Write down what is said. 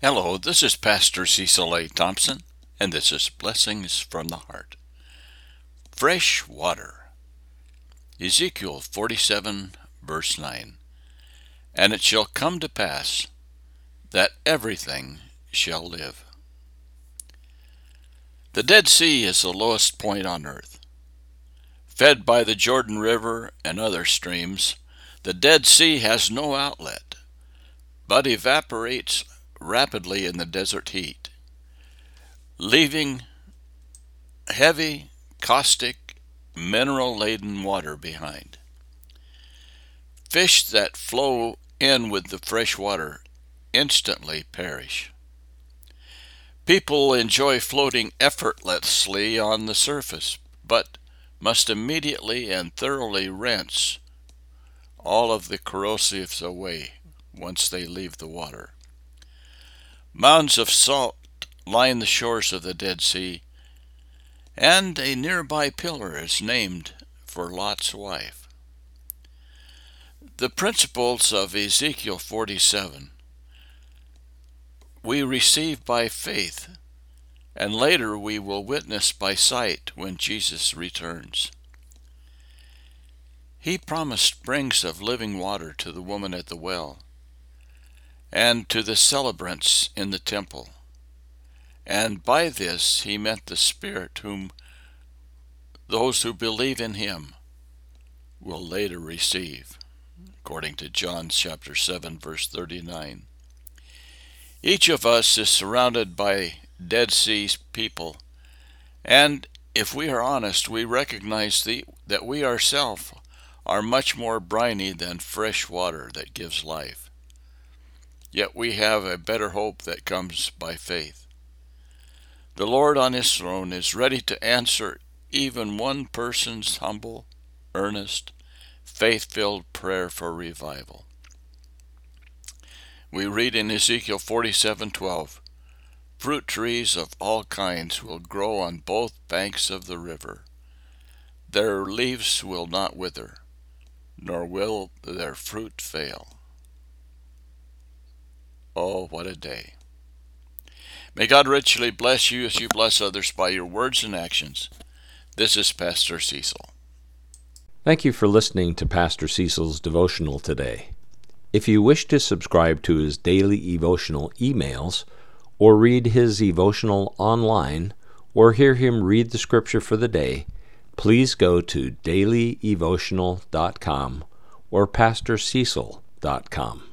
Hello, this is Pastor Cecil A. Thompson, and this is Blessings from the Heart. Fresh water. Ezekiel 47, verse 9. And it shall come to pass that everything shall live. The Dead Sea is the lowest point on earth. Fed by the Jordan River and other streams, the Dead Sea has no outlet, but evaporates rapidly in the desert heat, leaving heavy, caustic, mineral-laden water behind. Fish that flow in with the fresh water instantly perish. People enjoy floating effortlessly on the surface, but must immediately and thoroughly rinse all of the corrosives away once they leave the water. Mounds of salt line the shores of the Dead Sea, and a nearby pillar is named for Lot's wife. The principles of Ezekiel 47 we receive by faith, and later we will witness by sight when Jesus returns. He promised springs of living water to the woman at the well, and to the celebrants in the temple. And by this he meant the Spirit whom those who believe in him will later receive, according to John chapter 7, verse 39. Each of us is surrounded by Dead Sea people, and if we are honest, we recognize that we ourselves are much more briny than fresh water that gives life. Yet we have a better hope that comes by faith. The Lord on his throne is ready to answer even one person's humble, earnest, faith-filled prayer for revival. We read in Ezekiel 47:12, "Fruit trees of all kinds will grow on both banks of the river. Their leaves will not wither, nor will their fruit fail." Oh, what a day. May God richly bless you as you bless others by your words and actions. This is Pastor Cecil. Thank you for listening to Pastor Cecil's devotional today. If you wish to subscribe to his daily devotional emails, or read his devotional online, or hear him read the scripture for the day, please go to dailydevotional.com or pastorcecil.com.